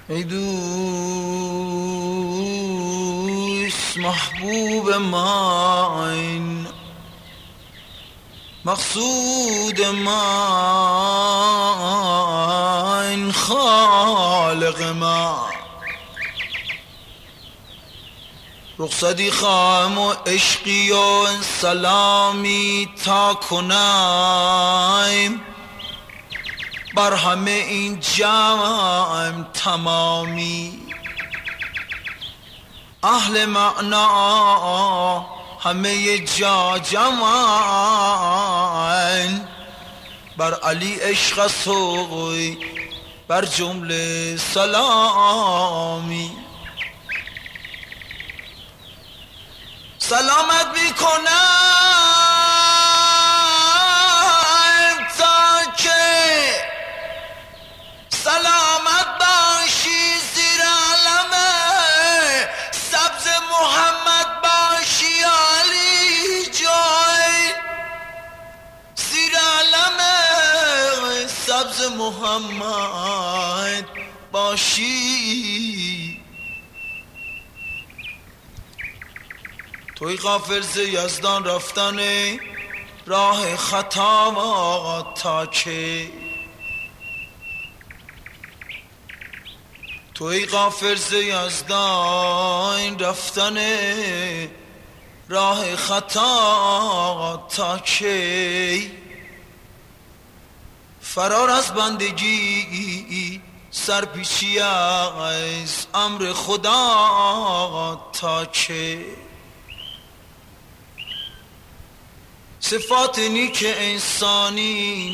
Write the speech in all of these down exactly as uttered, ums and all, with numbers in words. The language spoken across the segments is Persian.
ای دوست محبوب من، مقصود من، خالق من، رخصتی خواهم و عشقی و سلامی تا کنم بر همه این جمع تمامی. اهل معنا همه جا جمعن، بر علی عشق سوی بر جمله سلامی. سلامت میکنم تا که سلامت باشی زیر علم سبز محمد باشی علی جای، زیر علم سبز محمد باشی. توی غافل ز یزدان رفتن راه خطا تا که، توی غافل ز یزدان رفتن راه خطا تا که، فرار از بندگی سرپیچی از امر خدا تا که، صفات نیک انسانی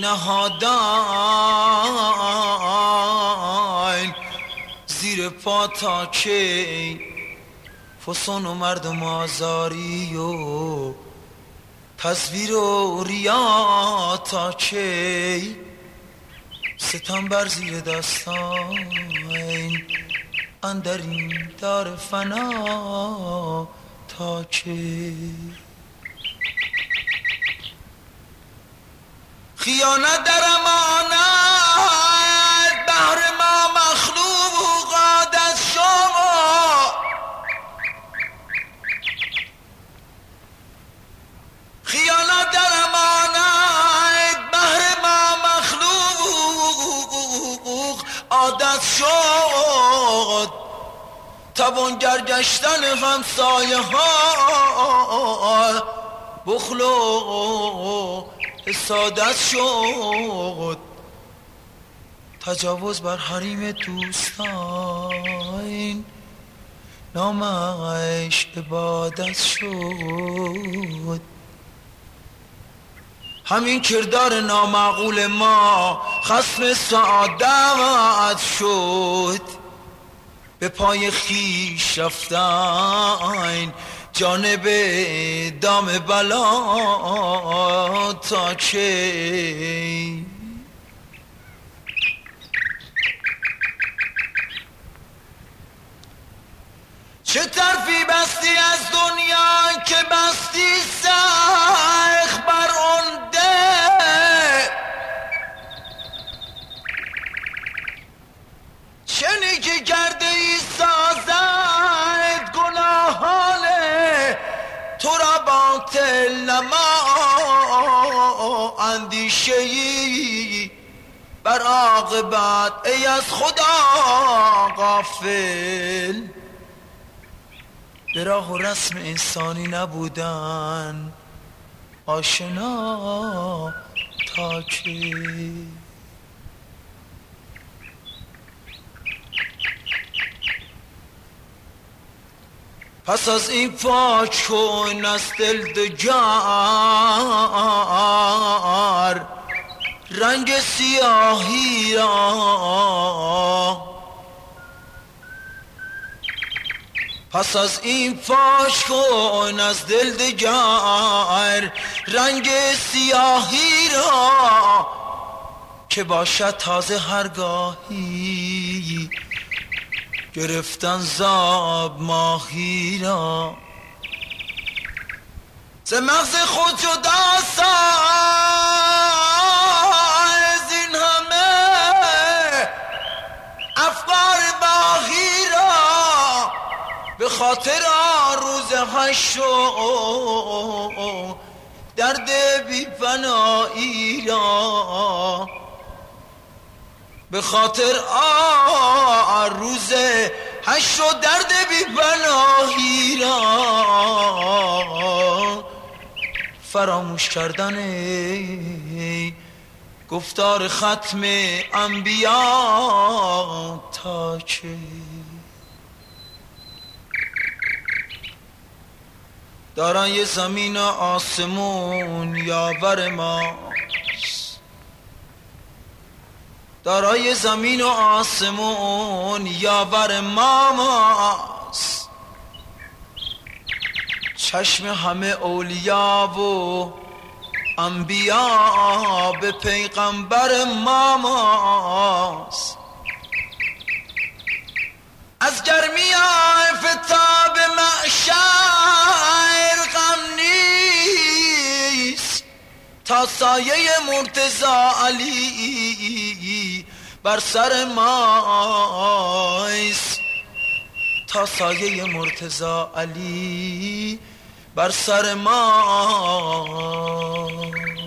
نهادن زیر پا تا که، فسون و مردم آزاری و تصویر و ریا تا که، ستم بر زیر دستان اندر این دار فنا تا که، خیانت در امانت بهر ما مخلوق عادت شما، خیانت در امانت بهر ما مخلوق عادت شد، توانگر گشتن همسایه ها بخل و حسادت شد، تجاوز بر حریم دوستان نامش عبادت شد. همین کردار نامعقول ما خصم سعادت شد، به پای خیش رفتن جانب دام بلا تا که، چه طرفی بستی از دنیا که بستی سخت بر عمده، چه نیکی کرده ای سازد گناهان تو را باطل نما، اندیشه ای بر عاقبت ای از خدا غافل، به راه و رسم انسانی نبودن آشنا تا که، پس از این پاک کن از دل دگر رنگ سیاهی را، پس از این پاک کن از دل دگر رنگ سیاهی را، که باشد تازه هرگاهی گرفتن زاب ماهی را. ز مغز خود جدا ساز این همه افکار با خاطر روز حشر درد بی پناهی را، به خاطر آ روز حشر و درد بی پناهی را فراموش کردن گفتار ختم انبیا تا چه. دارای زمین و آسمون یاور ماست، دارای زمین و آسمون یاور ماست، چشم همه اولیا و انبیا به پیغمبر ماست. از گرمی آفتاب محشر غم نیست، تا سایه مرتضی علی بر سر ماست، تا سایه مرتضی علی بر سر ما.